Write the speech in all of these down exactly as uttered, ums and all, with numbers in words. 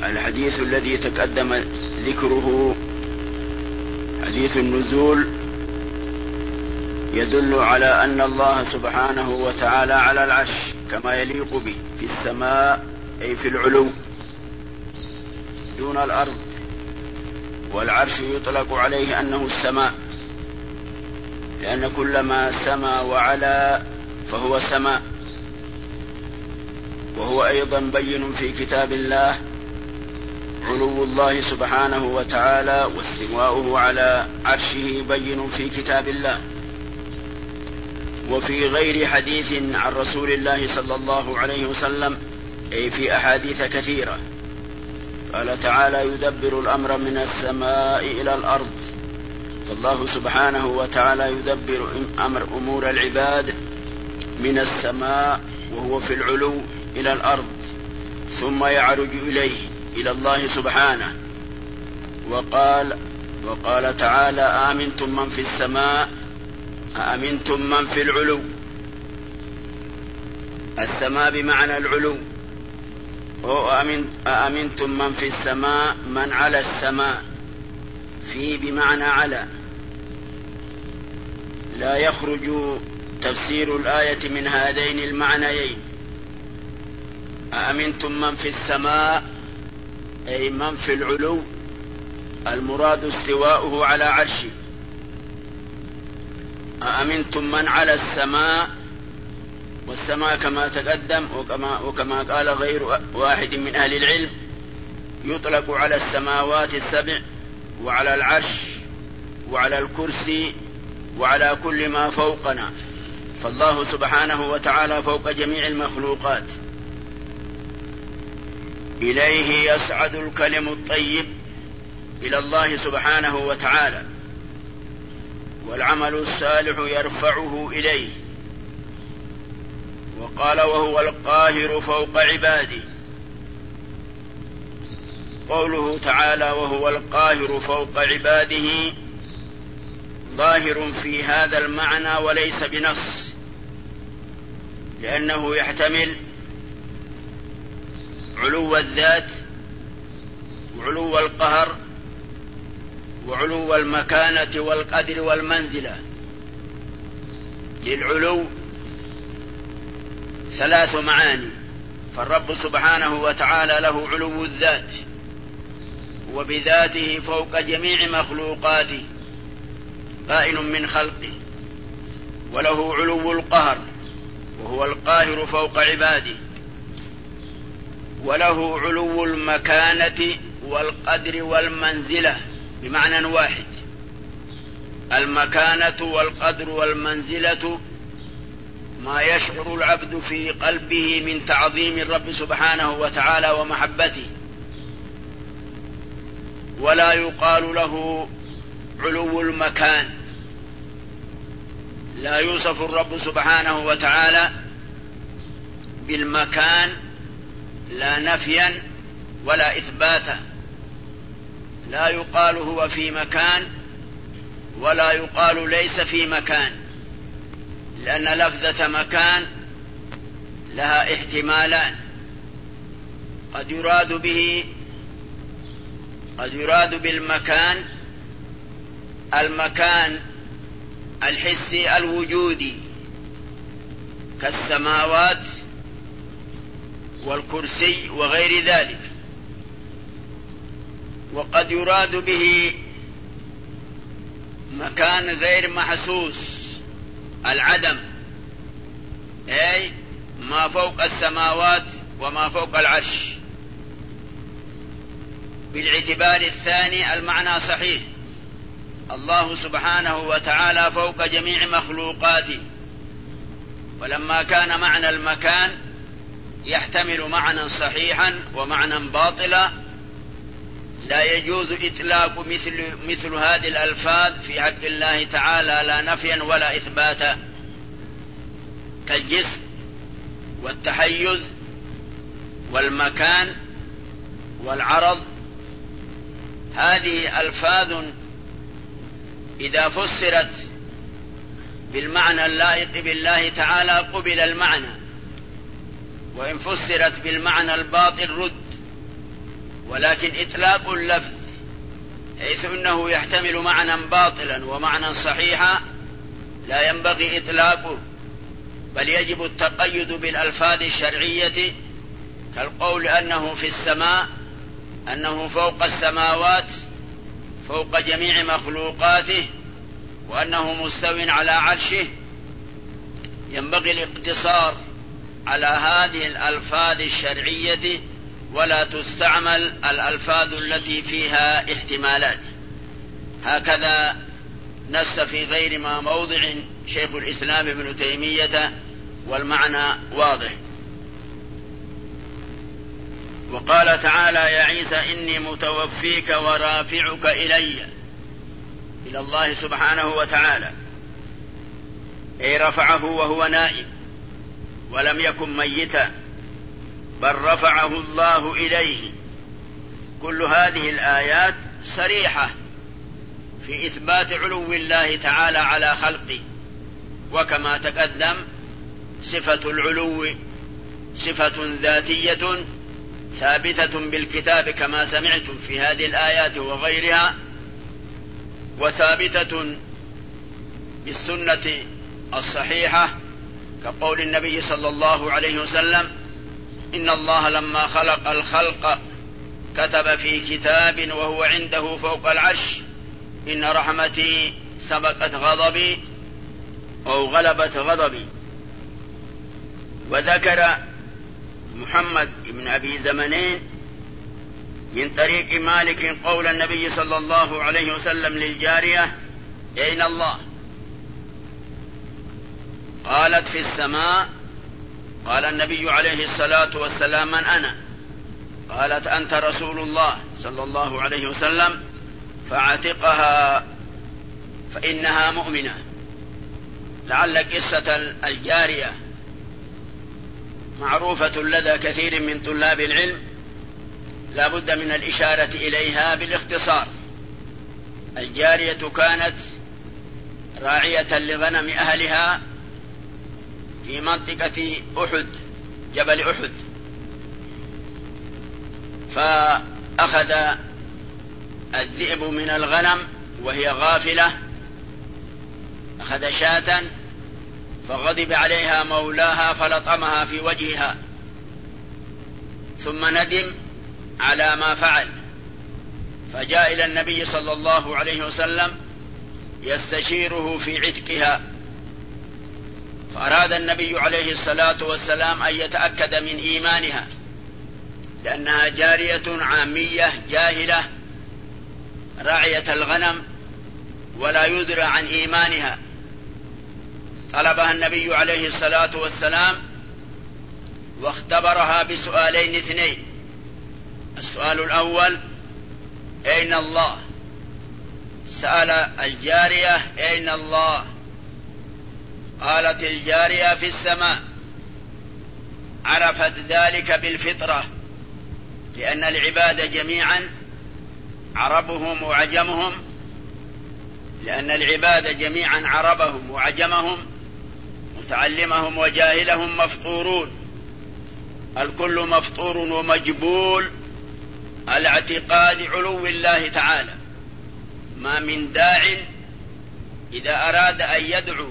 الحديث الذي تقدم ذكره حديث النزول يدل على أن الله سبحانه وتعالى على العرش كما يليق به في السماء، أي في العلو دون الأرض، والعرش يطلق عليه أنه السماء، لأن كل ما سما وعلا فهو سماء. وهو أيضا بين في كتاب الله علو الله سبحانه وتعالى، واستواؤه على عرشه بين في كتاب الله. وفي غير حديث عن رسول الله صلى الله عليه وسلم، أي في أحاديث كثيرة، قال تعالى: يدبر الأمر من السماء إلى الأرض. فالله سبحانه وتعالى يدبر أمر أمور العباد من السماء وهو في العلو إلى الأرض، ثم يعرج إليه إلى الله سبحانه. وقال وقال تعالى: آمنتم من في السماء أأمنتم من في العلو. السماء بمعنى العلو، أأمنتم من في السماء من على السماء، في بمعنى على. لا يخرج تفسير الآية من هذين المعنيين. أأمنتم من في السماء أي من في العلو، المراد استواؤه على عرشه. أأمنتم من على السماء، والسماء كما تقدم وكما, وكما قال غير واحد من أهل العلم يطلق على السماوات السبع وعلى العرش وعلى الكرسي وعلى كل ما فوقنا. فالله سبحانه وتعالى فوق جميع المخلوقات. إليه يصعد الكلم الطيب، إلى الله سبحانه وتعالى، والعمل الصالح يرفعه إليه. وقال: وهو القاهر فوق عباده. قوله تعالى: وهو القاهر فوق عباده ظاهر في هذا المعنى وليس بنص، لأنه يحتمل علو الذات وعلو القهر وعلو المكانة والقدر والمنزلة. للعلو ثلاث معاني، فالرب سبحانه وتعالى له علو الذات، وبذاته فوق جميع مخلوقاته بائن من خلقه، وله علو القهر وهو القاهر فوق عباده، وله علو المكانة والقدر والمنزلة بمعنى واحد. المكانة والقدر والمنزلة ما يشعر العبد في قلبه من تعظيم الرب سبحانه وتعالى ومحبته، ولا يقال له علو المكان. لا يوصف الرب سبحانه وتعالى بالمكان لا نفيا ولا إثباتا. لا يقال هو في مكان ولا يقال ليس في مكان، لأن لفظة مكان لها احتمالان. قد يراد به قد يراد بالمكان المكان الحسي الوجودي كالسماوات والكرسي وغير ذلك، وقد يراد به مكان غير محسوس العدم، أي ما فوق السماوات وما فوق العرش. بالاعتبار الثاني المعنى صحيح، الله سبحانه وتعالى فوق جميع مخلوقاته، ولما كان معنى المكان يحتمل معنى صحيحا ومعنى باطلا، لا يجوز إطلاق مثل, مثل هذه الألفاظ في حق الله تعالى لا نفيا ولا إثباتا، كالجسم والتحيز والمكان والعرض. هذه ألفاظ إذا فسرت بالمعنى اللائق بالله تعالى قبل المعنى، وإن فسرت بالمعنى الباطل رد. ولكن إطلاق اللفظ حيث أنه يحتمل معنى باطلا ومعنى صحيحا لا ينبغي إطلاقه، بل يجب التقيد بالألفاظ الشرعية، كالقول أنه في السماء، أنه فوق السماوات فوق جميع مخلوقاته، وأنه مستو على عرشه. ينبغي الاقتصار على هذه الألفاظ الشرعية ولا تستعمل الألفاظ التي فيها احتمالات. هكذا نص في غير ما موضع شيخ الإسلام ابن تيمية، والمعنى واضح. وقال تعالى: يا عيسى إني متوفيك ورافعك إلي، إلى الله سبحانه وتعالى، أي رفعه وهو نائم ولم يكن ميتا، بل رفعه الله إليه. كل هذه الآيات صريحة في إثبات علو الله تعالى على خلقه، وكما تقدم صفة العلو صفة ذاتية ثابتة بالكتاب كما سمعتم في هذه الآيات وغيرها، وثابتة بالسنة الصحيحة، كقول النبي صلى الله عليه وسلم: إن الله لما خلق الخلق كتب في كتاب وهو عنده فوق العرش: إن رحمتي سبقت غضبي أو غلبت غضبي. وذكر محمد بن أبي زمنين من طريق مالك قول النبي صلى الله عليه وسلم للجارية: أين الله؟ قالت: في السماء. قال النبي عليه الصلاة والسلام: من أنا؟ قالت: أنت رسول الله صلى الله عليه وسلم، فاعتقها فإنها مؤمنة. لعل قصة الجارية معروفة لدى كثير من طلاب العلم، لا بد من الإشارة إليها بالاختصار. الجارية كانت راعية لغنم أهلها في منطقة أحد، جبل أحد، فأخذ الذئب من الغنم وهي غافلة، أخذ شاة فغضب عليها مولاها فلطمها في وجهها، ثم ندم على ما فعل، فجاء إلى النبي صلى الله عليه وسلم يستشيره في عتقها، فأراد النبي عليه الصلاة والسلام أن يتأكد من إيمانها، لأنها جارية عامية جاهلة راعية الغنم ولا يدرى عن إيمانها. طلبها النبي عليه الصلاة والسلام واختبرها بسؤالين اثنين. السؤال الأول: أين الله؟ سأل الجارية: أين الله؟ قالت الجارية: في السماء. عرفت ذلك بالفطرة، لأن العباد جميعا عربهم وعجمهم لأن العباد جميعا عربهم وعجمهم متعلمهم وجاهلهم مفطورون، الكل مفطور ومجبول على اعتقاد علو الله تعالى. ما من داع إذا أراد أن يدعو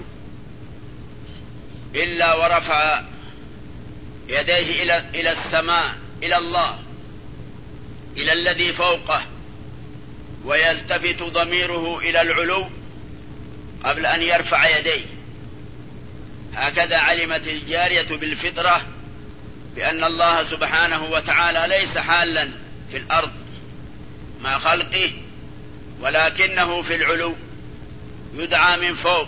إلا ورفع يديه إلى إلى السماء، إلى الله، إلى الذي فوقه، ويلتفت ضميره إلى العلو قبل أن يرفع يديه. هكذا علمت الجارية بالفطرة بأن الله سبحانه وتعالى ليس حالا في الأرض مع خلقه، ولكنه في العلو يدعى من فوق.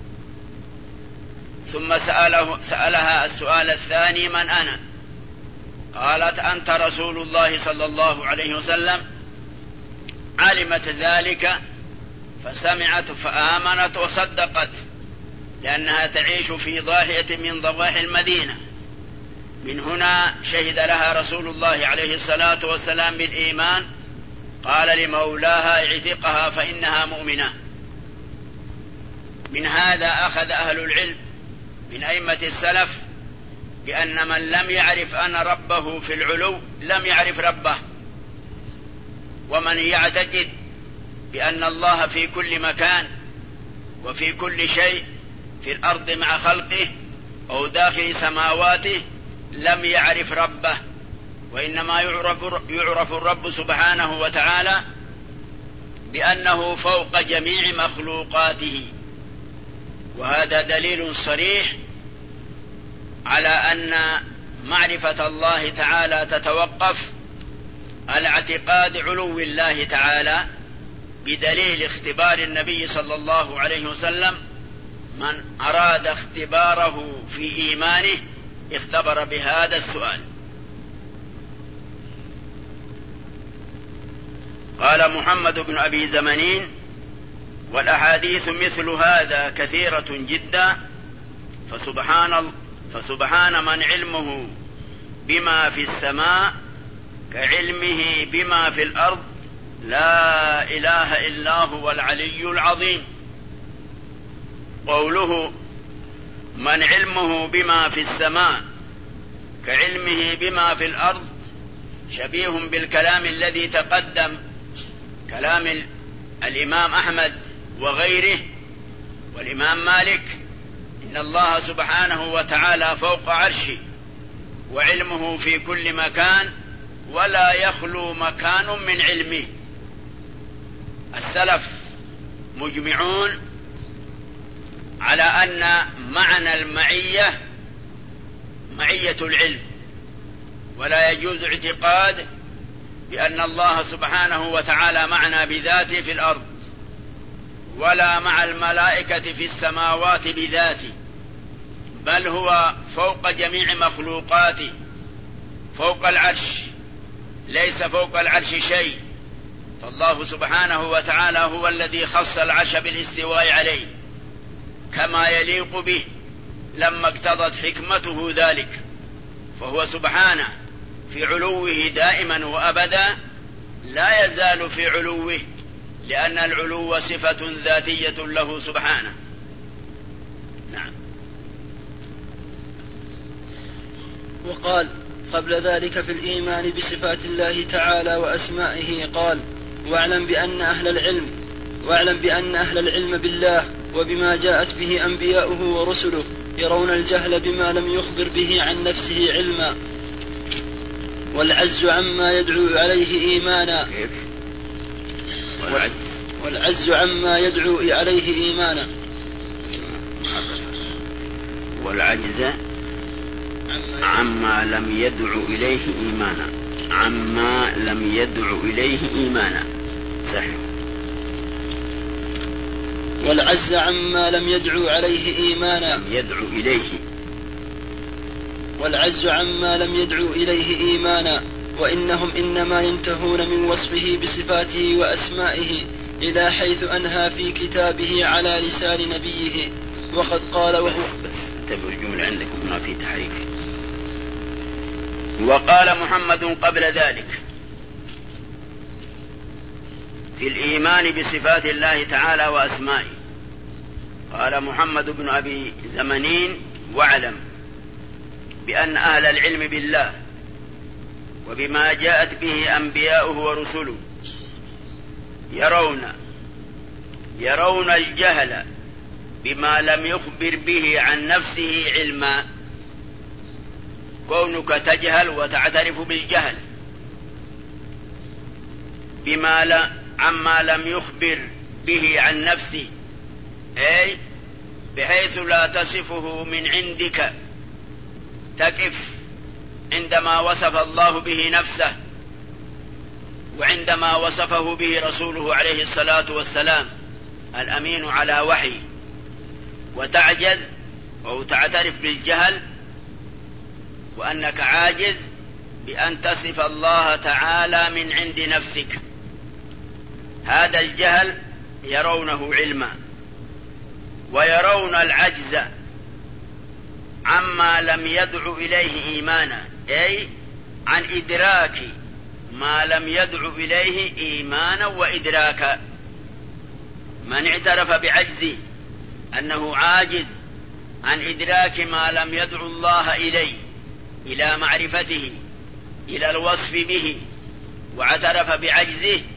ثم سأله سألها السؤال الثاني: من أنا؟ قالت: أنت رسول الله صلى الله عليه وسلم. علمت ذلك فسمعت فآمنت وصدقت، لأنها تعيش في ضاحية من ضواحي المدينة. من هنا شهد لها رسول الله عليه الصلاة والسلام بالإيمان، قال لمولاها: اعتقها فإنها مؤمنة. من هذا أخذ أهل العلم من أئمة السلف بأن من لم يعرف أن ربه في العلو لم يعرف ربه، ومن يعتقد بأن الله في كل مكان وفي كل شيء في الأرض مع خلقه أو داخل سماواته لم يعرف ربه، وإنما يعرف, يعرف الرب سبحانه وتعالى بأنه فوق جميع مخلوقاته. وهذا دليل صريح على أن معرفة الله تعالى تتوقف على اعتقاد علو الله تعالى، بدليل اختبار النبي صلى الله عليه وسلم من أراد اختباره في إيمانه اختبر بهذا السؤال. قال محمد بن أبي زمنين: والأحاديث مثل هذا كثيرة جدا، فسبحان, فسبحان من علمه بما في السماء كعلمه بما في الأرض، لا إله إلا هو العلي العظيم. قوله من علمه بما في السماء كعلمه بما في الأرض شبيه بالكلام الذي تقدم، كلام الإمام أحمد وغيره والإمام مالك: إن الله سبحانه وتعالى فوق عرشه وعلمه في كل مكان ولا يخلو مكان من علمه. السلف مجمعون على أن معنى المعية معية العلم، ولا يجوز اعتقاد بأن الله سبحانه وتعالى معنا بذاته في الأرض، ولا مع الملائكة في السماوات بذاته، بل هو فوق جميع مخلوقاته، فوق العرش، ليس فوق العرش شيء. فالله سبحانه وتعالى هو الذي خص العرش بالاستواء عليه كما يليق به لما اقتضت حكمته ذلك، فهو سبحانه في علوه دائما وأبدا، لا يزال في علوه، لأن العلو صفة ذاتية له سبحانه. نعم. وقال قبل ذلك في الإيمان بصفات الله تعالى وأسمائه قال: واعلم بأن أهل العلم واعلم بأن أهل العلم بالله وبما جاءت به أنبياؤه ورسله يرون الجهل بما لم يخبر به عن نفسه علما، والعز عما يدعو عليه إيمانا والعجز والعز عما يدعو عليه إيمانا والعجز عما لم يدعو إليه إيمانا عما لم يدعو إليه إيمانا صحيح. والعز عما لم يدعو عليه إيمانا يدعو إليه والعز عما لم يدعو إليه إيمانا وإنهم إنما ينتهون من وصفه بصفاته وأسمائه إلى حيث أنهى في كتابه على لسان نبيه. وقد قال وهو بس بس تبقى الجملة عندكم هنا في تحريف. وقال محمد قبل ذلك في الإيمان بصفات الله تعالى وأسمائه، قال محمد بن أبي زمنين: واعلم بأن أهل العلم بالله وبما جاءت به أنبياؤه ورسله يرون يرون الجهل بما لم يخبر به عن نفسه علما. كونك تجهل وتعترف بالجهل بما لا عما لم يخبر به عن نفسه، أي بحيث لا تصفه من عندك، تقف عندما وصف الله به نفسه وعندما وصفه به رسوله عليه الصلاة والسلام الأمين على وحي، وتعجز أو تعترف بالجهل وأنك عاجز بأن تصف الله تعالى من عند نفسك. هذا الجهل يرونه علما، ويرون العجز عما لم يدعو إليه إيمانا، أي عن إدراك ما لم يدعو إليه إيمانا وإدراكا. من اعترف بعجزه أنه عاجز عن إدراك ما لم يدعو الله إليه إلى معرفته إلى الوصف به، واعترف بعجزه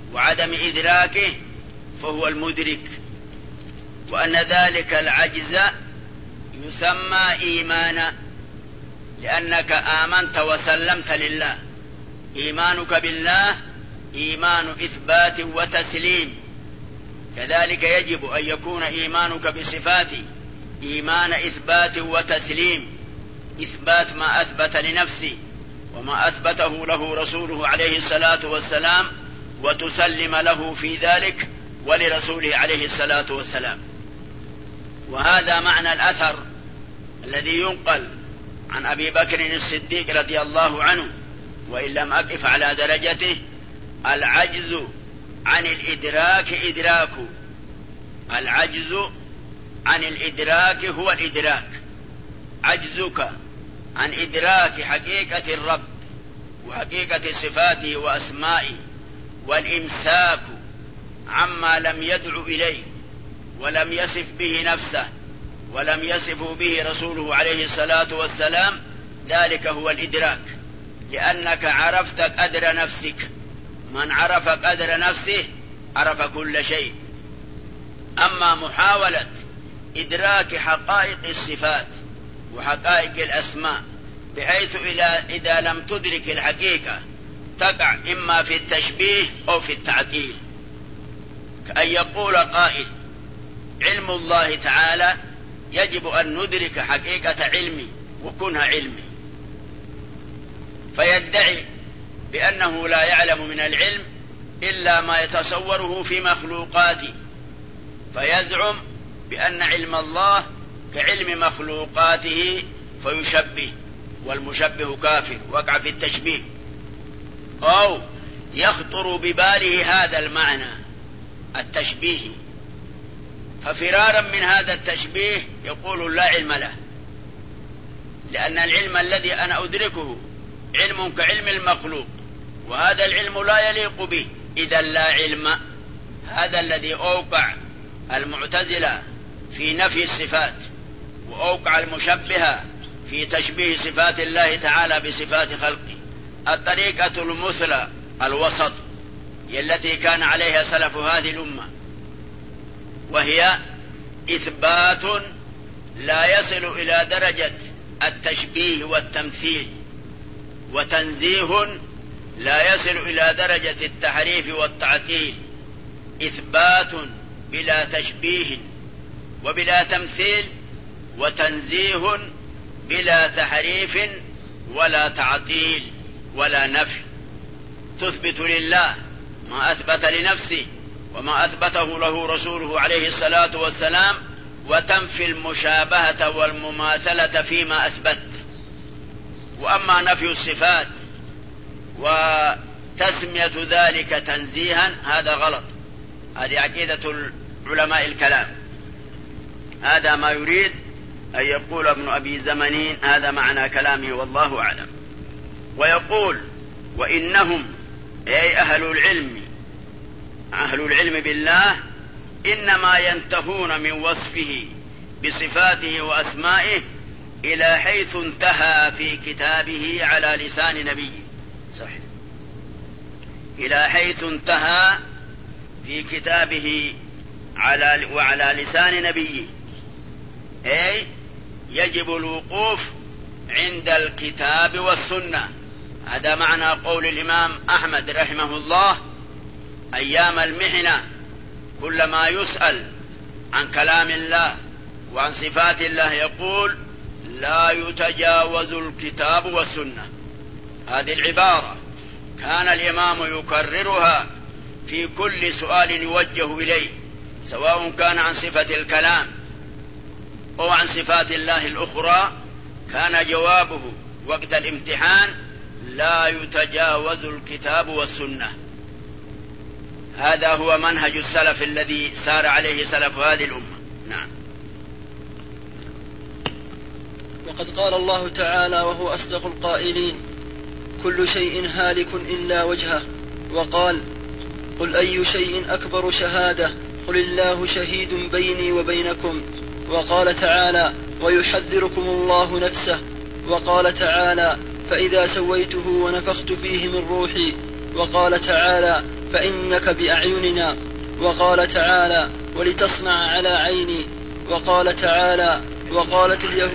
وعدم إدراكه فهو المدرك، وأن ذلك العجز يسمى إيمانا، لأنك آمنت وسلمت لله. إيمانك بالله إيمان إثبات وتسليم، كذلك يجب أن يكون إيمانك بصفاته إيمان إثبات وتسليم، إثبات ما أثبت لنفسه وما أثبته له رسوله عليه الصلاة والسلام، وتسلم له في ذلك ولرسوله عليه الصلاة والسلام. وهذا معنى الأثر الذي ينقل عن أبي بكر الصديق رضي الله عنه، وإن لم أقف على درجته: العجز عن الإدراك إدراك، العجز عن الإدراك هو الإدراك، عجزك عن إدراك حقيقة الرب وحقيقة صفاته وأسمائه، والإمساك عما لم يدع إليه ولم يصف به نفسه ولم يصف به رسوله عليه الصلاة والسلام، ذلك هو الإدراك، لأنك عرفت قدر نفسك. من عرف قدر نفسه عرف كل شيء. أما محاولة إدراك حقائق الصفات وحقائق الأسماء بحيث إذا لم تدرك الحقيقة تقع إما في التشبيه أو في التعطيل، كأن يقول قائل: علم الله تعالى يجب أن ندرك حقيقة علمي وكونها علمي، فيدعي بأنه لا يعلم من العلم إلا ما يتصوره في مخلوقاته، فيزعم بأن علم الله كعلم مخلوقاته فيشبه، والمشبه كافر وقع في التشبيه. أو يخطر بباله هذا المعنى التشبيه، ففرارا من هذا التشبيه يقول لا علم له، لأن العلم الذي أنا أدركه علم كعلم المخلوق، وهذا العلم لا يليق به، إذا لا علم. هذا الذي أوقع المعتزلة في نفي الصفات، وأوقع المشبهة في تشبيه صفات الله تعالى بصفات خلقه. الطريقة المثلى الوسط هي التي كان عليها سلف هذه الأمة، وهي إثبات لا يصل إلى درجة التشبيه والتمثيل، وتنزيه لا يصل إلى درجة التحريف والتعطيل. إثبات بلا تشبيه وبلا تمثيل، وتنزيه بلا تحريف ولا تعطيل ولا نفي. تثبت لله ما أثبت لنفسه وما أثبته له رسوله عليه الصلاة والسلام، وتنفي المشابهة والمماثلة فيما أثبت. وأما نفي الصفات وتسمية ذلك تنزيها هذا غلط، هذه عقيدة علماء الكلام. هذا ما يريد أن يقول ابن أبي زمنين، هذا معنى كلامه والله أعلم. ويقول: وإنهم أي أهل العلم أهل العلم بالله إنما ينتهون من وصفه بصفاته وأسمائه إلى حيث انتهى في كتابه على لسان نبيه. صحيح. إلى حيث انتهى في كتابه على وعلى لسان نبيه، أي يجب الوقوف عند الكتاب والسنة. هذا معنى قول الإمام أحمد رحمه الله أيام المحنة: كلما يسأل عن كلام الله وعن صفات الله يقول: لا يتجاوز الكتاب والسنة. هذه العبارة كان الإمام يكررها في كل سؤال يوجه إليه، سواء كان عن صفة الكلام أو عن صفات الله الأخرى، كان جوابه وقت الامتحان: لا يتجاوز الكتاب والسنة. هذا هو منهج السلف الذي سار عليه سلف هذه الأمة. نعم. وقد قال الله تعالى وهو أصدق القائلين: كل شيء هالك إلا وجهه. وقال: قل أي شيء أكبر شهادة؟ قل الله شهيد بيني وبينكم. وقال تعالى: ويحذركم الله نفسه. وقال تعالى: فإذا سويته ونفخت فيه من روحي. وقال تعالى: فإنك بأعيننا. وقال تعالى ولتصنع على عيني. وقال تعالى وقالت اليهود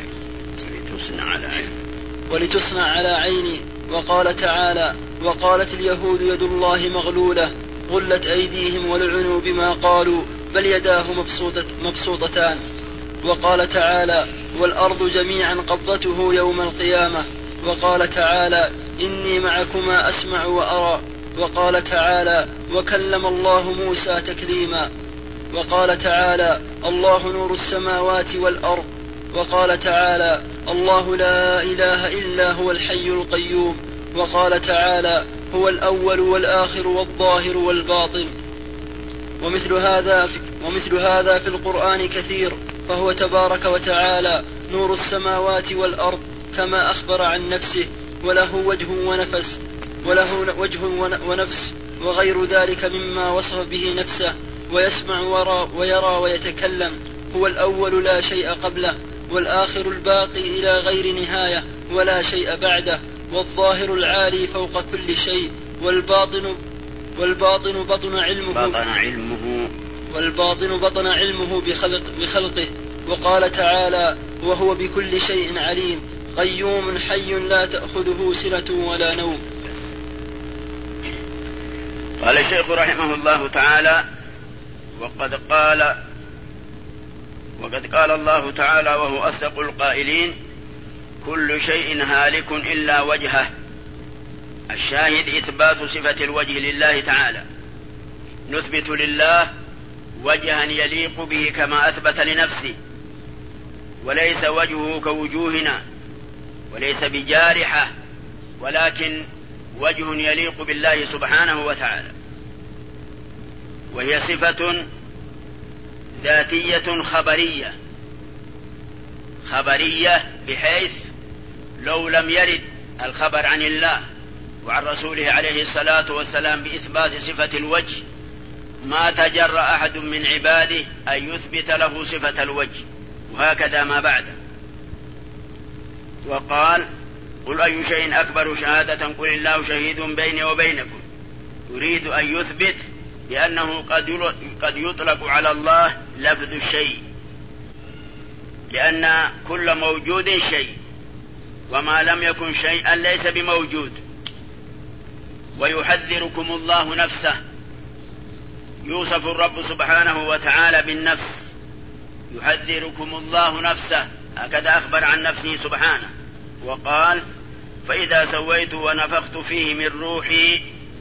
ولتصنع على عيني. وقال تعالى وقالت اليهود يد الله مغلولة غلت أيديهم ولعنوا بما قالوا بل يداه مبسوطتان. وقال تعالى والأرض جميعا قبضته يوم القيامة. وقال تعالى إني معكما أسمع وأرى. وقال تعالى وكلم الله موسى تكليما. وقال تعالى الله نور السماوات والأرض. وقال تعالى الله لا إله إلا هو الحي القيوم. وقال تعالى هو الأول والآخر والظاهر والباطن. ومثل هذا في, ومثل هذا في القرآن كثير. فهو تبارك وتعالى نور السماوات والأرض كما أخبر عن نفسه وله وجه ونفس وله وجه ونفس وغير ذلك مما وصف به نفسه. ويسمع ويرى ويتكلم. هو الأول لا شيء قبله والآخر الباقي إلى غير نهاية ولا شيء بعده. والظاهر العالي فوق كل شيء والباطن والباطن بطن علمه, بطن علمه والباطن بطن علمه بخلق بخلقه. وقال تعالى وهو بكل شيء عليم قيوم حي لا تأخذه سنة ولا نوم. قال الشيخ رحمه الله تعالى وقد قال وقد قال الله تعالى وهو أصدق القائلين كل شيء هالك إلا وجهه. الشاهد إثبات صفة الوجه لله تعالى. نثبت لله وجها يليق به كما أثبت لنفسه وليس وجهه كوجوهنا وليس بجارحة ولكن وجه يليق بالله سبحانه وتعالى. وهي صفة ذاتية خبرية خبرية بحيث لو لم يرد الخبر عن الله وعن رسوله عليه الصلاة والسلام بإثبات صفة الوجه ما تجرأ أحد من عباده أن يثبت له صفة الوجه. وهكذا ما بعده. وقال قل أي شيء أكبر شهادة قل الله شهيد بيني وبينكم. يريد أن يثبت بأنه قد يطلق على الله لفظ الشيء لأن كل موجود شيء وما لم يكن شيئا ليس بموجود. ويحذركم الله نفسه. يوصف الرب سبحانه وتعالى بالنفس. يحذركم الله نفسه هكذا أخبر عن نفسه سبحانه. وقال فإذا سويت ونفخت فيه من روحي.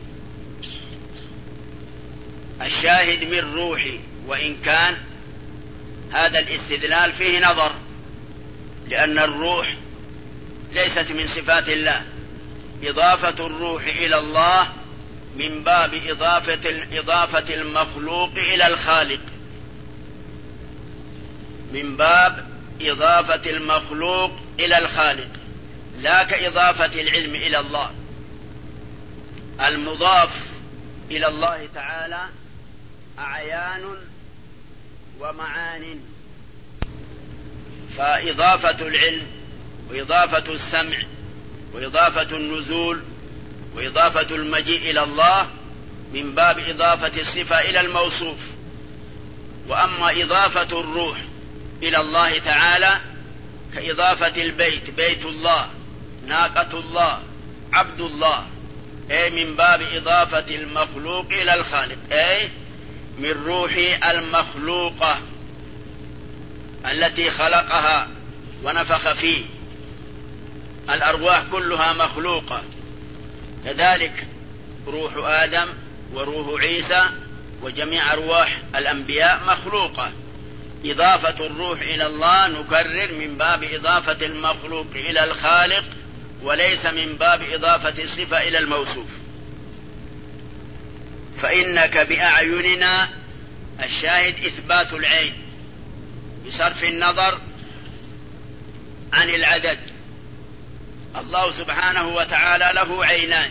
الشاهد من روحي. وإن كان هذا الاستدلال فيه نظر لأن الروح ليست من صفات الله. إضافة الروح إلى الله من باب إضافة, إضافة المخلوق إلى الخالق من باب إضافة المخلوق إلى الخالق لا كإضافة العلم إلى الله. المضاف إلى الله تعالى أعيان ومعان. فإضافة العلم وإضافة السمع وإضافة النزول وإضافة المجيء إلى الله من باب إضافة الصفة إلى الموصوف. وأما إضافة الروح إلى الله تعالى كإضافة البيت بيت الله ناقة الله عبد الله أي من باب إضافة المخلوق إلى الخالق أي من روح المخلوقة التي خلقها ونفخ فيه. الأرواح كلها مخلوقة كذلك روح آدم وروح عيسى وجميع أرواح الأنبياء مخلوقة. إضافة الروح إلى الله نكرر من باب إضافة المخلوق إلى الخالق وليس من باب إضافة الصفة إلى الموصوف. فإنك بأعيننا. الشاهد إثبات العين بصرف النظر عن العدد. الله سبحانه وتعالى له عينان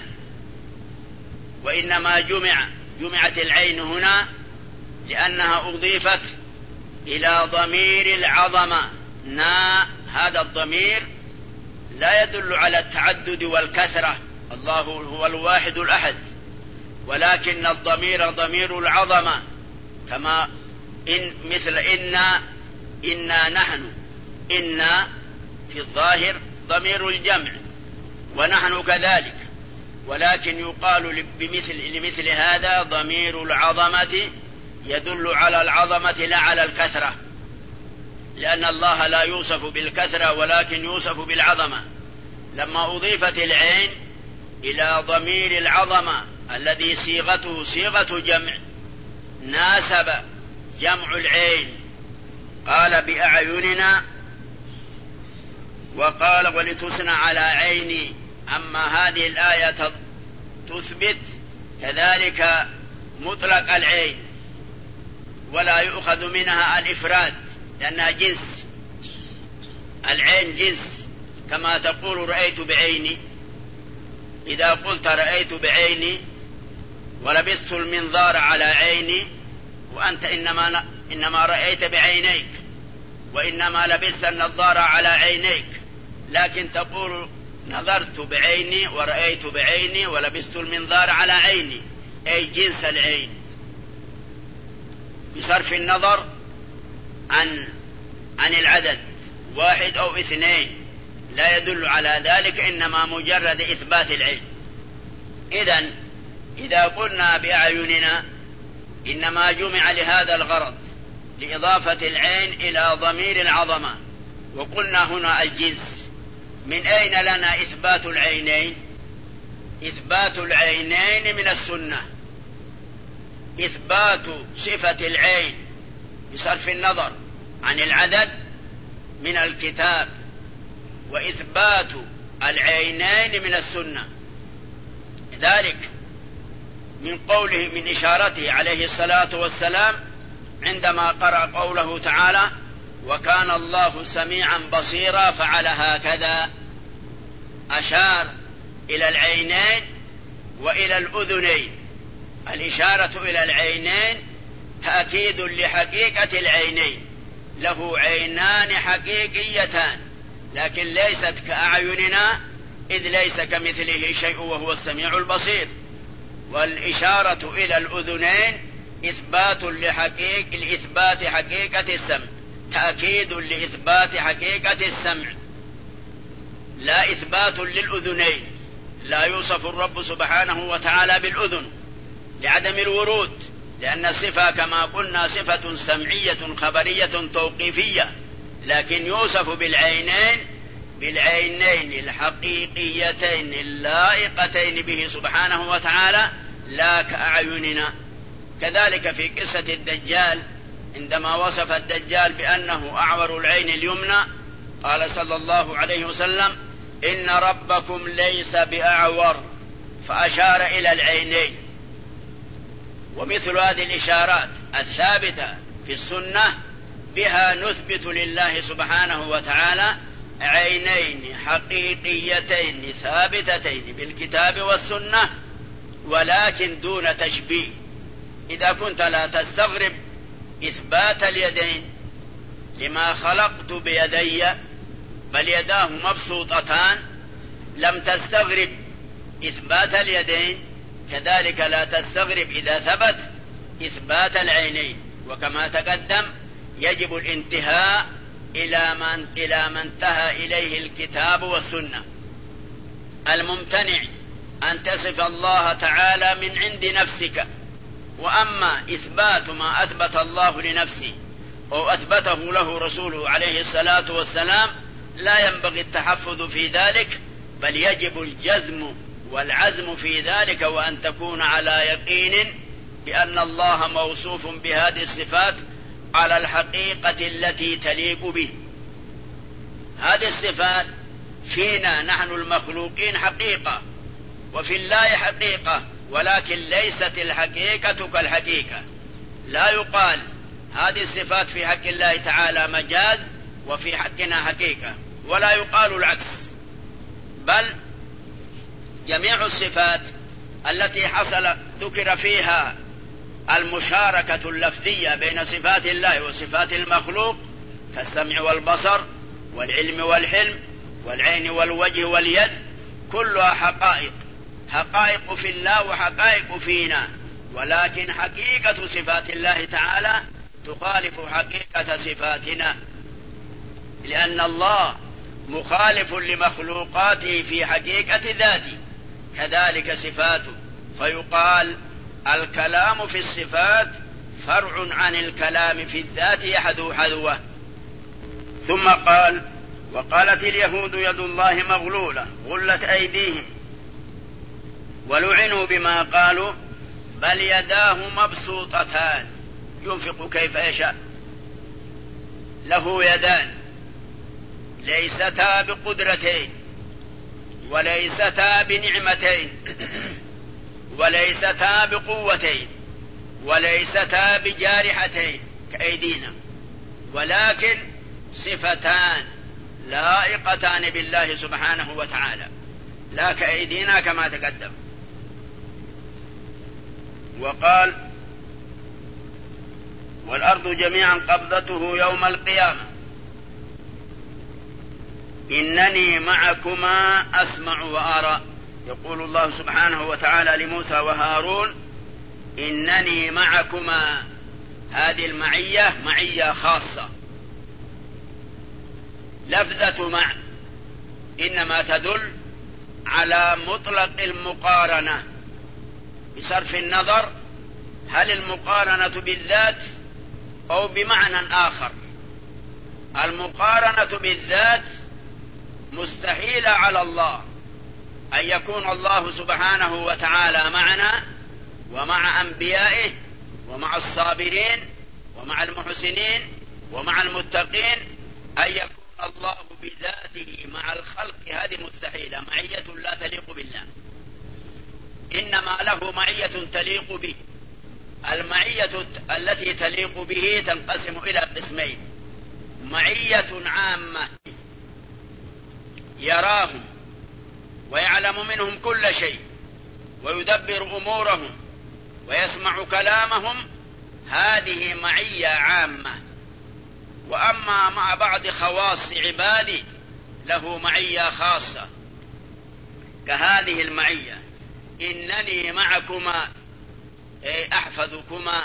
وإنما جمع جمعت العين هنا لأنها أضيفت إلى ضمير العظمة. نا هذا الضمير لا يدل على التعدد والكثرة. الله هو الواحد الأحد ولكن الضمير ضمير العظمة، كما إن مثل إنا إنا نحن، إنا في الظاهر ضمير الجمع ونحن كذلك، ولكن يقال بمثل لمثل هذا ضمير العظمة يدل على العظمة لا على الكثرة، لأن الله لا يوصف بالكثرة ولكن يوصف بالعظمة. لما أضيفت العين إلى ضمير العظمة الذي صيغته صيغة جمع ناسب جمع العين، قال بأعيننا وقال ولتصنع على عيني. أما هذه الآية تثبت كذلك مطلق العين ولا يؤخذ منها الإفراد، لأنها جنس، العين جنس، كما تقول رأيت بعيني. إذا قلت رأيت بعيني ولبست المنظار على عيني، وأنت إنما, إنما رأيت بعينيك وإنما لبست النظارة على عينيك، لكن تقول نظرت بعيني ورأيت بعيني ولبست المنظار على عيني، أي جنس العين، بصرف النظر عن عن العدد واحد أو اثنين لا يدل على ذلك، إنما مجرد إثبات العين. إذن إذا قلنا بأعيننا إنما جمع لهذا الغرض، لإضافة العين إلى ضمير العظمة، وقلنا هنا الجنس. من أين لنا إثبات العينين؟ إثبات العينين من السنة. إثبات صفة العين بصرف النظر عن العدد من الكتاب، وإثبات العينين من السنة. ذلك من قوله، من إشارته عليه الصلاة والسلام عندما قرأ قوله تعالى وكان الله سميعا بصيرا فعل هكذا، أشار إلى العينين وإلى الأذنين. الإشارة إلى العينين تأكيد لحقيقة العينين، له عينان حقيقيتان لكن ليست كأعيننا، إذ ليس كمثله شيء وهو السميع البصير. والإشارة إلى الأذنين إثبات لحقيقة لإثبات حقيقة السمع، تأكيد لإثبات حقيقة السمع، لا إثبات للأذنين. لا يوصف الرب سبحانه وتعالى بالأذن لعدم الورود، لأن الصفة كما قلنا صفة سمعية خبرية توقيفية، لكن يوصف بالعينين بالعينين الحقيقيتين اللائقتين به سبحانه وتعالى لا كأعيننا. كذلك في قصة الدجال عندما وصف الدجال بأنه أعور العين اليمنى قال صلى الله عليه وسلم إن ربكم ليس بأعور، فأشار إلى العينين. ومثل هذه الإشارات الثابتة في السنة بها نثبت لله سبحانه وتعالى عينين حقيقيتين ثابتتين بالكتاب والسنة، ولكن دون تشبيه. إذا كنت لا تستغرب إثبات اليدين لما خلقت بيدي بل يداه مبسوطتان، لم تستغرب إثبات اليدين، كذلك لا تستغرب إذا ثبت إثبات العينين. وكما تقدم يجب الانتهاء إلى من إلى ما انتهى إليه الكتاب والسنة. الممتنع أن تصف الله تعالى من عند نفسك، وأما إثبات ما أثبت الله لنفسه أو أثبته له رسوله عليه الصلاة والسلام لا ينبغي التحفظ في ذلك، بل يجب الجزم والعزم في ذلك، وأن تكون على يقين بأن الله موصوف بهذه الصفات على الحقيقة التي تليق به. هذه الصفات فينا نحن المخلوقين حقيقة، وفي الله حقيقة، ولكن ليست الحقيقة كالحقيقة. لا يقال هذه الصفات في حق الله تعالى مجاز وفي حقنا حقيقة، ولا يقال العكس، بل جميع الصفات التي حصل ذكر فيها المشاركة اللفظية بين صفات الله وصفات المخلوق كالسمع والبصر والعلم والحلم والعين والوجه واليد كلها حقائق. حقائق في الله وحقائق فينا، ولكن حقيقة صفات الله تعالى تخالف حقيقة صفاتنا، لأن الله مخالف لمخلوقاته في حقيقة ذاته كذلك صفاته، فيقال الكلام في الصفات فرع عن الكلام في الذات يحذو حذوه. ثم قال: وقالت اليهود يد الله مغلولة غلت أيديهم ولعنوا بما قالوا بل يداه مبسوطتان ينفق كيف يشاء. له يدان ليستا بقدرتين وليستا بنعمتين وليستا بقوتين وليستا بجارحتين كأيدينا، ولكن صفتان لائقتان بالله سبحانه وتعالى لا كأيدينا كما تقدم. وقال: والأرض جميعا قبضته يوم القيامة إنني معكما أسمع وأرى. يقول الله سبحانه وتعالى لموسى وهارون: إنني معكما. هذه المعية معية خاصة، لفظة مع إنما تدل على مطلق المقارنة بصرف النظر هل المقارنة بالذات أو بمعنى آخر. المقارنة بالذات مستحيلة على الله، أن يكون الله سبحانه وتعالى معنا ومع أنبيائه ومع الصابرين ومع المحسنين ومع المتقين، أن يكون الله بذاته مع الخلق، هذه مستحيلة، معية لا تليق بالله، إنما له معية تليق به. المعية التي تليق به تنقسم إلى قسمين: معية عامة يراهم ويعلم منهم كل شيء ويدبر أمورهم ويسمع كلامهم، هذه معية عامة. وأما مع بعض خواص عباده له معية خاصة كهذه المعية: إنني معكما أي أحفظكما.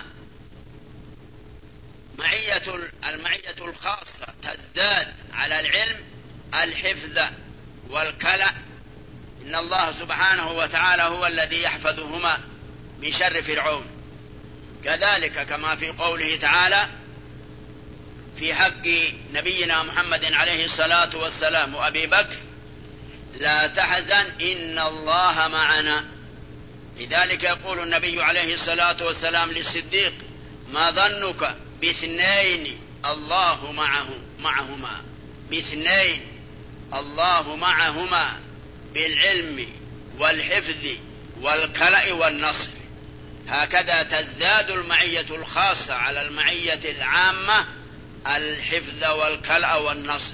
معية المعية الخاصة تزداد على العلم الحفظ والكلأ، إن الله سبحانه وتعالى هو الذي يحفظهما من شر فرعون. كذلك كما في قوله تعالى في حق نبينا محمد عليه الصلاة والسلام وأبي بكر: لا تحزن إن الله معنا. لذلك يقول النبي عليه الصلاة والسلام للصديق: ما ظنك باثنين الله معه معهما باثنين الله معهما بالعلم والحفظ والكلأ والنصر. هكذا تزداد المعية الخاصة على المعية العامة الحفظ والكلأ والنصر.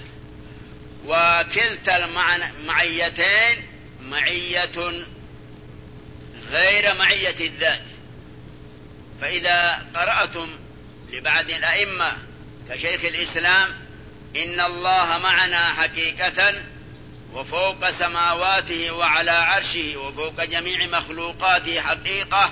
وكلتا المعيتين معية غير معية الذات. فإذا قرأتم لبعض الأئمة كشيخ الإسلام: إن الله معنا حقيقة وفوق سماواته وعلى عرشه وفوق جميع مخلوقاته حقيقة،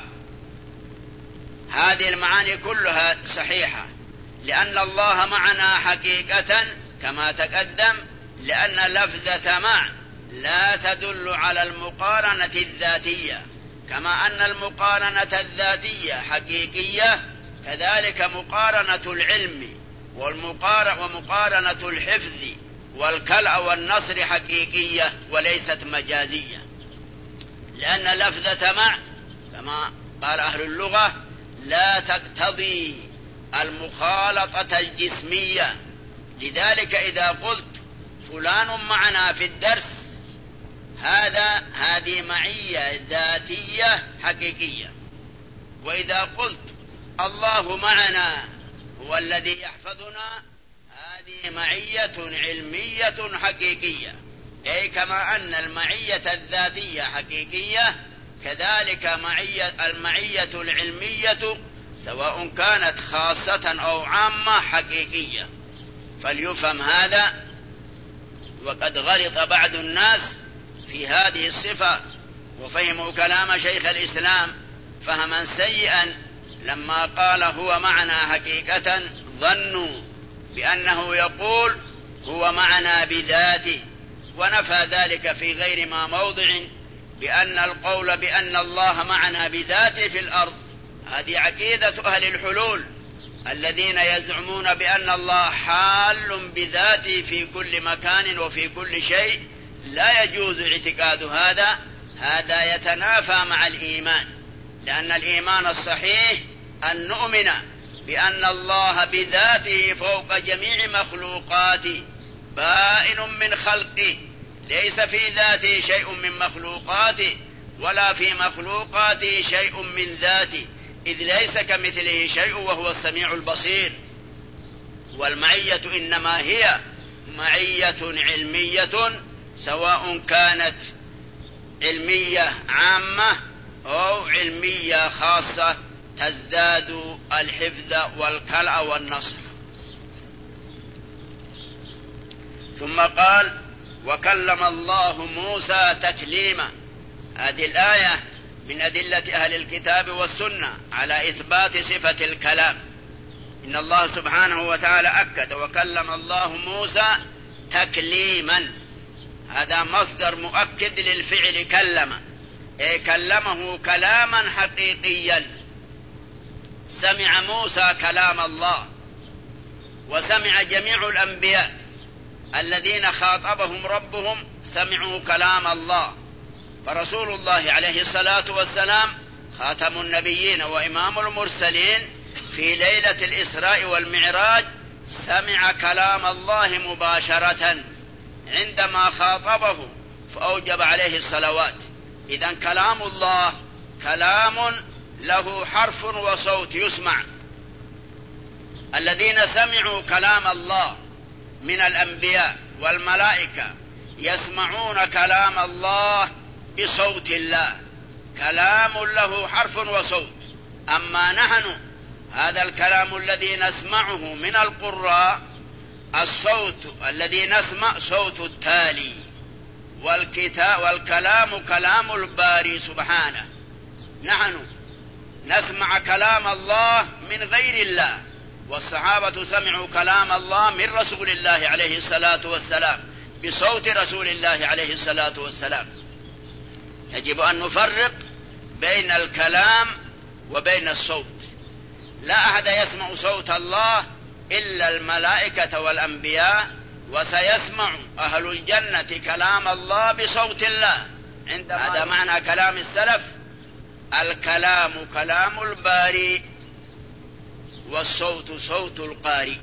هذه المعاني كلها صحيحة، لأن الله معنا حقيقة كما تقدم، لأن لفظة مع لا تدل على المقارنة الذاتية، كما أن المقارنة الذاتية حقيقية، كذلك مقارنة العلم ومقارنة الحفظ والكلأ والنصر حقيقية وليست مجازية. لأن لفظة مع كما قال أهل اللغة لا تقتضي المخالطة الجسمية. لذلك إذا قلت فلان معنا في الدرس، هذا هذه معية ذاتية حقيقية. وإذا قلت الله معنا هو الذي يحفظنا، هذه معية علمية حقيقية. أي كما أن المعية الذاتية حقيقية، كذلك معية المعية العلمية سواء كانت خاصة أو عامة حقيقية. فليفهم هذا. وقد غلط بعض الناس في هذه الصفة وفهموا كلام شيخ الإسلام فهما سيئا لما قال هو معنا حقيقة، ظنوا بأنه يقول هو معنا بذاته، ونفى ذلك في غير ما موضع بأن القول بأن الله معنا بذاته في الأرض هذه عقيدة أهل الحلول الذين يزعمون بأن الله حال بذاته في كل مكان وفي كل شيء. لا يجوز اعتقاد هذا، هذا يتنافى مع الإيمان، لأن الإيمان الصحيح أن نؤمن بأن الله بذاته فوق جميع مخلوقاته، بائن من خلقه، ليس في ذاته شيء من مخلوقاته ولا في مخلوقاته شيء من ذاته، إذ ليس كمثله شيء وهو السميع البصير. والمعية إنما هي معية علمية، سواء كانت علمية عامة أو علمية خاصة تزداد الحفظ والكلأ والنصر. ثم قال وكلم الله موسى تكليما. هذه الآية من أدلة أهل الكتاب والسنة على إثبات صفة الكلام. إن الله سبحانه وتعالى أكد وكلم الله موسى تكليما، هذا مصدر مؤكد للفعل كلم، أي كلمه كلاما حقيقيا. سمع موسى كلام الله، وسمع جميع الأنبياء الذين خاطبهم ربهم سمعوا كلام الله، فرسول الله عليه الصلاة والسلام خاتم النبيين وإمام المرسلين في ليلة الإسراء والمعراج سمع كلام الله مباشرة عندما خاطبه فأوجب عليه الصلوات. إذن كلام الله كلام له حرف وصوت يسمع. الذين سمعوا كلام الله من الأنبياء والملائكة يسمعون كلام الله بصوت الله، كلام له حرف وصوت. أما نحن هذا الكلام الذي نسمعه من القراء، الصوت الذي نسمع صوت التالي، والكتاب والكلام كلام الباري سبحانه. نحن نسمع كلام الله من غير الله، والصحابة سمعوا كلام الله من رسول الله عليه الصلاة والسلام بصوت رسول الله عليه الصلاة والسلام. يجب أن نفرق بين الكلام وبين الصوت. لا أحد يسمع صوت الله إلا الملائكة والأنبياء، وسيسمع أهل الجنة كلام الله بصوت الله. هذا معنى كلام السلف، الكلام كلام الباري والصوت صوت القارئ.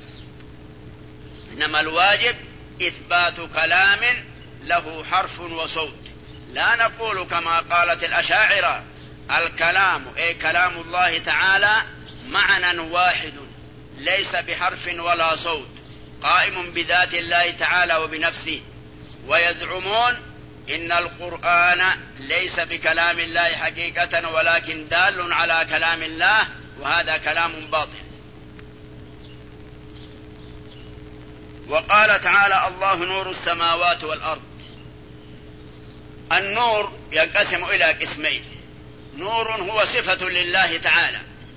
إنما الواجب إثبات كلام له حرف وصوت. لا نقول كما قالت الأشاعرة الكلام أي كلام الله تعالى معنى واحد ليس بحرف ولا صوت، قائم بذات الله تعالى وبنفسه. ويزعمون إن القرآن ليس بكلام الله حقيقة ولكن دال على كلام الله، وهذا كلام باطل. وقال تعالى الله نور السماوات والأرض. النور ينقسم إلى قسمين، نور هو صفة لله تعالى،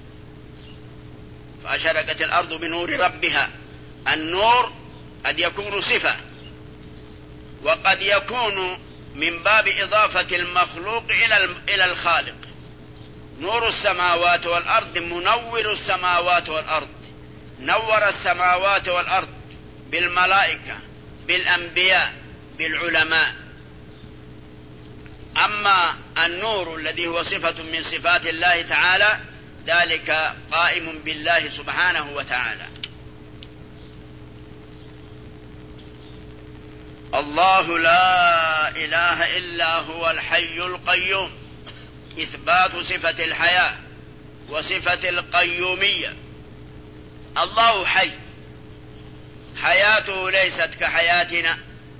فأشرقت الأرض بنور ربها. النور قد يكون صفة، وقد يكون من باب إضافة المخلوق إلى الخالق. نور السماوات والأرض منور السماوات والأرض، نور السماوات والأرض بالملائكة بالأنبياء بالعلماء. أما النور الذي هو صفة من صفات الله تعالى ذلك قائم بالله سبحانه وتعالى. الله لا إله إلا هو الحي القيوم، إثبات صفة الحياة وصفة القيومية. الله حي، حياته ليست كحياتنا.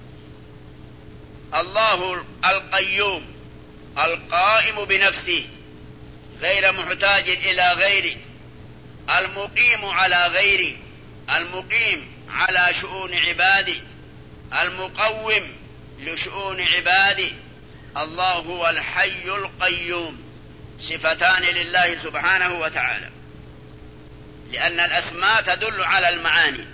الله القيوم القائم بنفسه غير محتاج إلى غيره، المقيم على غيره، المقيم على شؤون عباده، المقوم لشؤون عباده، الله هو الحي القيوم، صفتان لله سبحانه وتعالى، لأن الأسماء تدل على المعاني.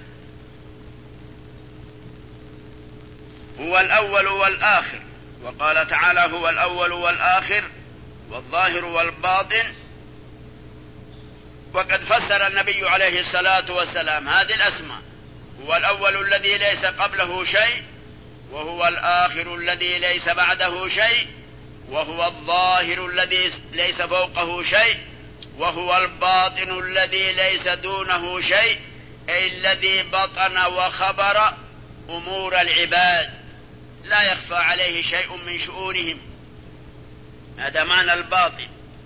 هو الأول والآخر، وقال تعالى هو الأول والآخر والظاهر والباطن. وقد فسر النبي عليه الصلاة والسلام هذه الأسماء: هو الأول الذي ليس قبله شيء، وهو الآخر الذي ليس بعده شيء، وهو الظاهر الذي ليس فوقه شيء، وهو الباطن الذي ليس دونه شيء، أي الذي بطن وخبر أمور العباد لا يخفى عليه شيء من شؤونهم. هذا معنى الباطن.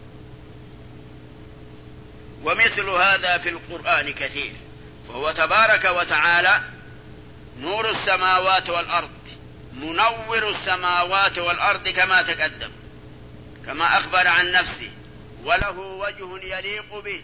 ومثل هذا في القرآن كثير، فهو تبارك وتعالى نور السماوات والأرض، منور السماوات والأرض كما تقدم، كما أخبر عن نفسه: وله وجه يليق به،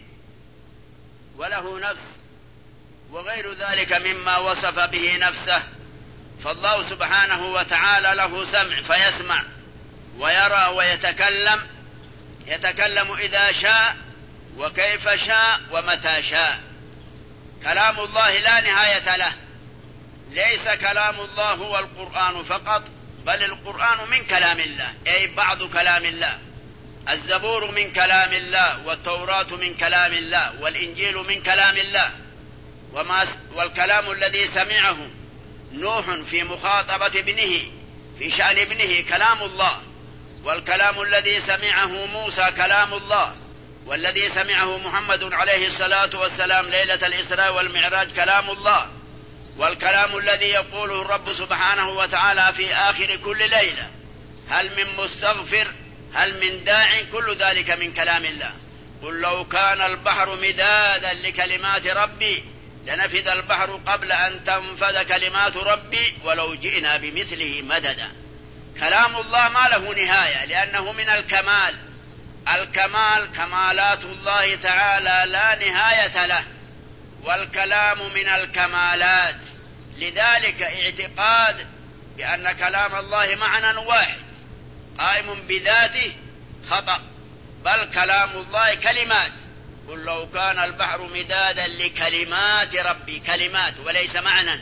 وله نفس، وغير ذلك مما وصف به نفسه. فالله سبحانه وتعالى له سمع فيسمع، ويرى ويتكلم، يتكلم إذا شاء وكيف شاء ومتى شاء. كلام الله لا نهاية له، ليس كلام الله هو القرآن فقط، بل القرآن من كلام الله، أي بعض كلام الله. الزبور من كلام الله، والتوراة من كلام الله، والإنجيل من كلام الله. وما والكلام الذي سمعه نوح في مخاطبة ابنه في شأن ابنه كلام الله، والكلام الذي سمعه موسى كلام الله، والذي سمعه محمد عليه الصلاة والسلام ليلة الإسراء والمعراج كلام الله، والكلام الذي يقوله الرب سبحانه وتعالى في آخر كل ليلة: هل من مستغفر، هل من داع، كل ذلك من كلام الله. قل لو كان البحر مدادا لكلمات ربي لنفد البحر قبل أن تنفذ كلمات ربي ولو جئنا بمثله مددا. كلام الله ما له نهاية، لأنه من الكمال. الكمال كمالات الله تعالى لا نهاية له، والكلام من الكمالات. لذلك اعتقاد بأن كلام الله معنى واحد قائم بذاته خطأ، بل كلام الله كلمات. قل لو كان البحر مدادا لكلمات ربي، كلمات وليس معنى،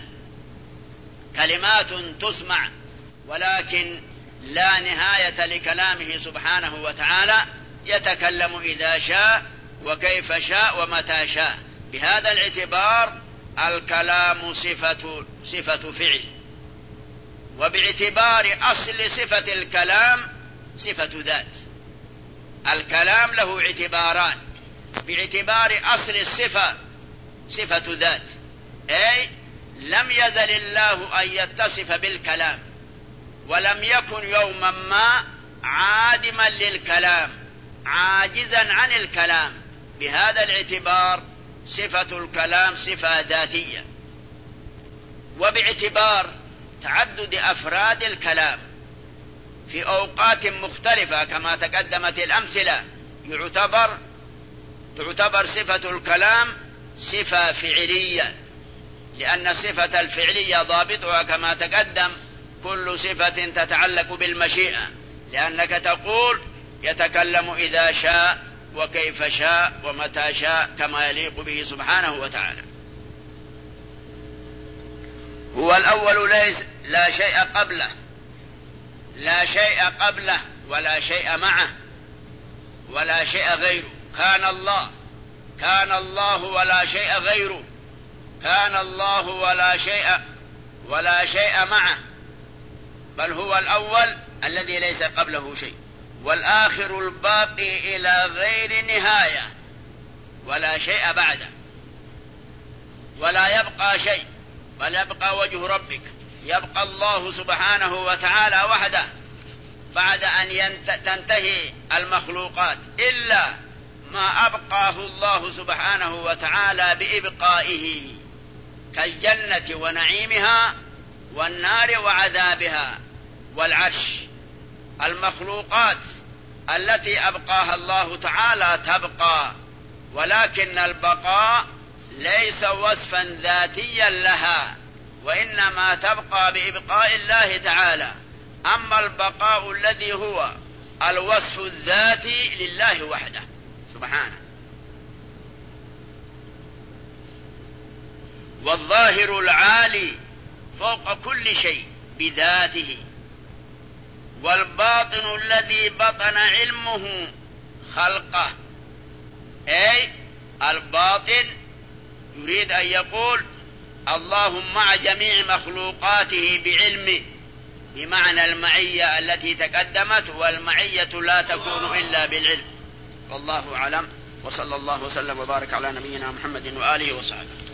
كلمات تسمع، ولكن لا نهاية لكلامه سبحانه وتعالى، يتكلم إذا شاء وكيف شاء ومتى شاء. بهذا الاعتبار الكلام صفة, صفة فعل. وباعتبار أصل صفة الكلام صفة ذات. الكلام له اعتباران: باعتبار أصل الصفة صفة ذات، أي لم يزل الله أن يتصف بالكلام، ولم يكن يوما ما عادما للكلام، عاجزا عن الكلام. بهذا الاعتبار صفة الكلام صفة ذاتية. وباعتبار تعدد أفراد الكلام في أوقات مختلفة كما تقدمت الأمثلة، يعتبر تعتبر صفة الكلام صفة فعلية، لأن صفة الفعلية ضابطها كما تقدم كل صفة تتعلق بالمشيئة، لأنك تقول يتكلم إذا شاء وكيف شاء ومتى شاء كما يليق به سبحانه وتعالى. هو الأول ليس لا شيء قبله، لا شيء قبله ولا شيء معه ولا شيء غيره. كان الله، كان الله ولا شيء غيره، كان الله ولا شيء ولا شيء معه، بل هو الأول الذي ليس قبله شيء، والآخر الباقي إلى غير نهاية، ولا شيء بعده، ولا يبقى شيء، بل يبقى وجه ربك، يبقى الله سبحانه وتعالى وحده بعد أن تنتهي المخلوقات، إلا ما أبقاه الله سبحانه وتعالى بإبقائه، كالجنة ونعيمها والنار وعذابها والعرش. المخلوقات التي أبقاها الله تعالى تبقى، ولكن البقاء ليس وصفا ذاتيا لها، وإنما تبقى بإبقاء الله تعالى. أما البقاء الذي هو الوصف الذاتي لله وحده سبحانه. والظاهر العالي فوق كل شيء بذاته، والباطن الذي بطن علمه خلقه، أي الباطن يريد أن يقول الله مع جميع مخلوقاته بعلمه، بمعنى المعية التي تقدمت، والمعية لا تكون إلا بالعلم. والله أعلم، وصلى الله وسلم وبارك على نبينا محمد وآله وصحبه.